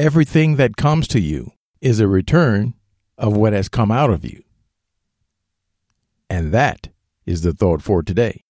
everything that comes to you is a return of what has come out of you. And that is the thought for today.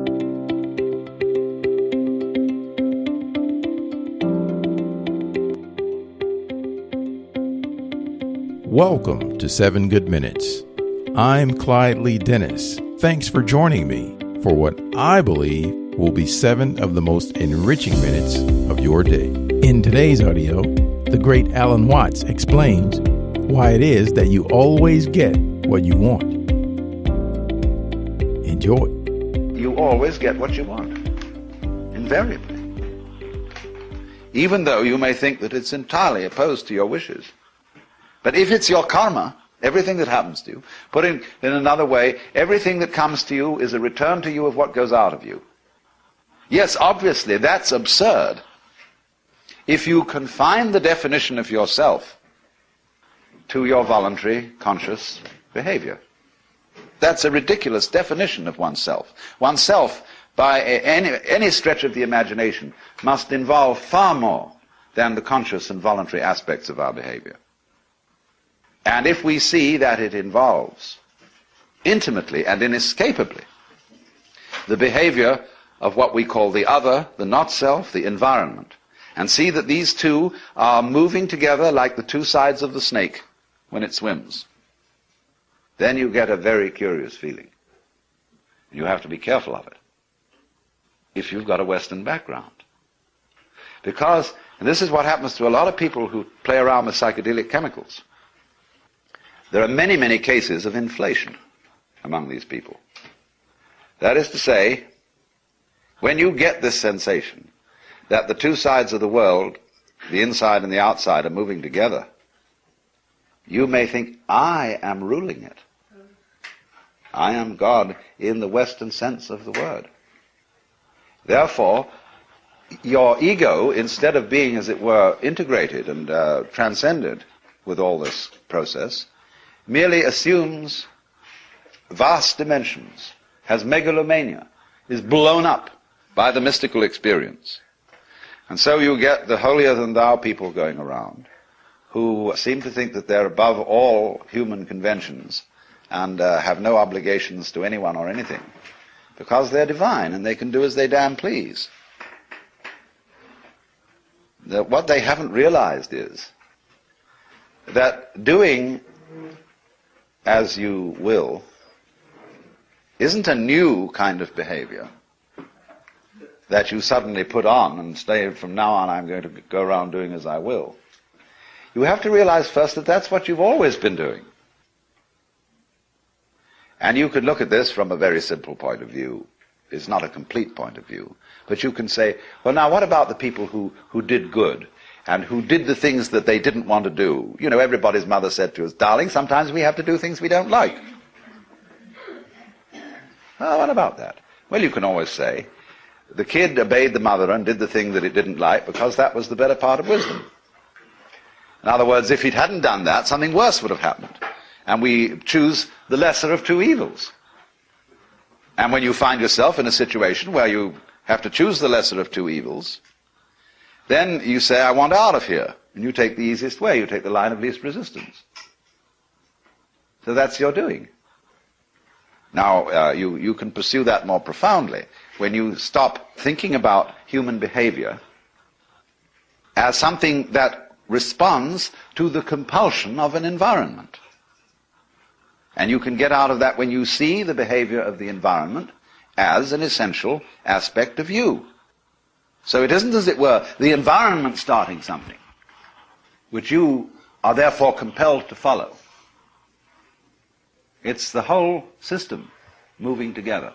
Welcome to 7 Good Minutes. I'm Clyde Lee Dennis. Thanks for joining me for what I believe will be 7 of the most enriching minutes of your day. In today's audio, the great Alan Watts explains why it is that you always get what you want. Enjoy. You always get what you want, invariably. Even though you may think that it's entirely opposed to your wishes. But if it's your karma, everything that happens to you, put in another way, everything that comes to you is a return to you of what goes out of you. Yes, obviously, that's absurd. If you confine the definition of yourself to your voluntary, conscious behavior. That's a ridiculous definition of oneself. Oneself, by any stretch of the imagination, must involve far more than the conscious and voluntary aspects of our behavior. And if we see that it involves intimately and inescapably the behavior of what we call the other, the not self, the environment, and see that these two are moving together like the two sides of the snake when it swims, then you get a very curious feeling. You have to be careful of it if you've got a Western background. Because, and this is what happens to a lot of people who play around with psychedelic chemicals, there are many, many cases of inflation among these people. That is to say, when you get this sensation that the two sides of the world, the inside and the outside, are moving together, you may think, I am ruling it. I am God in the Western sense of the word. Therefore, your ego, instead of being, as it were, integrated and transcended with all this process, merely assumes vast dimensions, has megalomania, is blown up by the mystical experience. And so you get the holier-than-thou people going around who seem to think that they're above all human conventions and have no obligations to anyone or anything because they're divine and they can do as they damn please. What they haven't realized is that doing as you will isn't a new kind of behavior that you suddenly put on and say, from now on I'm going to go around doing as I will. You have to realize first that that's what you've always been doing. And you could look at this from a very simple point of view. It's not a complete point of view. But you can say, well, now what about the people who did good and who did the things that they didn't want to do? You know, everybody's mother said to us, darling, sometimes we have to do things we don't like. Well, what about that? Well, you can always say, the kid obeyed the mother and did the thing that it didn't like because that was the better part of wisdom. In other words, if it hadn't done that, something worse would have happened. And we choose the lesser of two evils. And when you find yourself in a situation where you have to choose the lesser of two evils, then you say, I want out of here. And you take the easiest way. You take the line of least resistance. So that's your doing. Now, you can pursue that more profoundly when you stop thinking about human behavior as something that responds to the compulsion of an environment. And you can get out of that when you see the behavior of the environment as an essential aspect of you. So it isn't, as it were, the environment starting something, which you are therefore compelled to follow. It's the whole system moving together.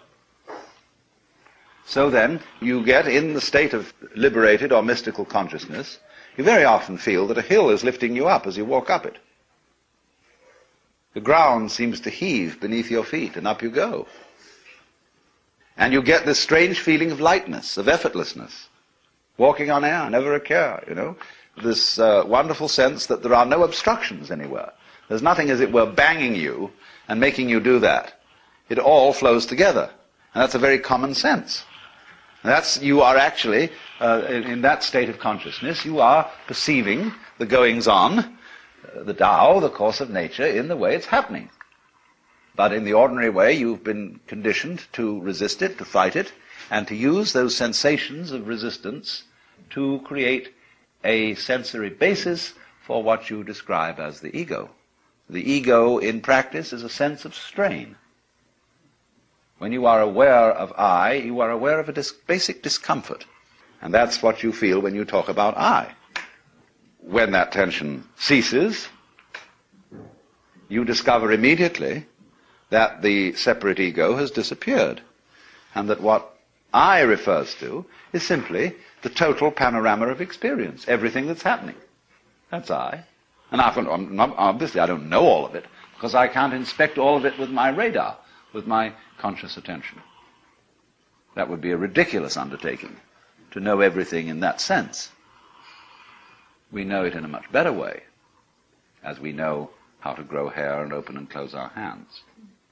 So then, you get in the state of liberated or mystical consciousness, you very often feel that a hill is lifting you up as you walk up it. The ground seems to heave beneath your feet, and up you go. And you get this strange feeling of lightness, of effortlessness. Walking on air, never a care, you know. This wonderful sense that there are no obstructions anywhere. There's nothing, as it were, banging you and making you do that. It all flows together. And that's a very common sense. And you are actually in that state of consciousness, you are perceiving the goings-on, the Tao, the course of nature, in the way it's happening. But in the ordinary way, you've been conditioned to resist it, to fight it, and to use those sensations of resistance to create a sensory basis for what you describe as the ego. The ego, in practice, is a sense of strain. When you are aware of I, you are aware of a basic discomfort. And that's what you feel when you talk about I. When that tension ceases, you discover immediately that the separate ego has disappeared, and that what I refers to is simply the total panorama of experience, everything that's happening. That's I. And obviously I don't know all of it, because I can't inspect all of it with my radar, with my conscious attention. That would be a ridiculous undertaking, to know everything in that sense. We know it in a much better way, as we know how to grow hair and open and close our hands.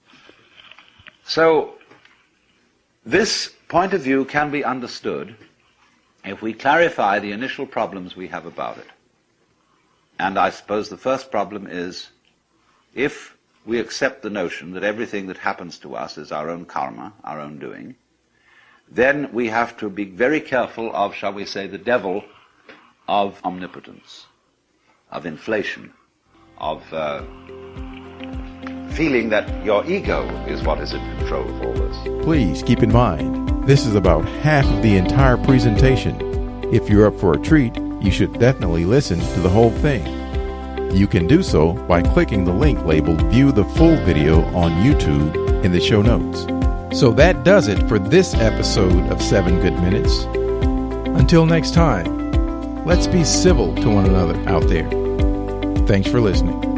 So, this point of view can be understood if we clarify the initial problems we have about it. And I suppose the first problem is, if we accept the notion that everything that happens to us is our own karma, our own doing, then we have to be very careful of, shall we say, the devil of omnipotence, of inflation, of feeling that your ego is what is in control of all this. Please keep in mind, this is about half of the entire presentation. If you're up for a treat, you should definitely listen to the whole thing. You can do so by clicking the link labeled View the Full Video on YouTube in the show notes. So that does it for this episode of 7 Good Minutes. Until next time, let's be civil to one another out there. Thanks for listening.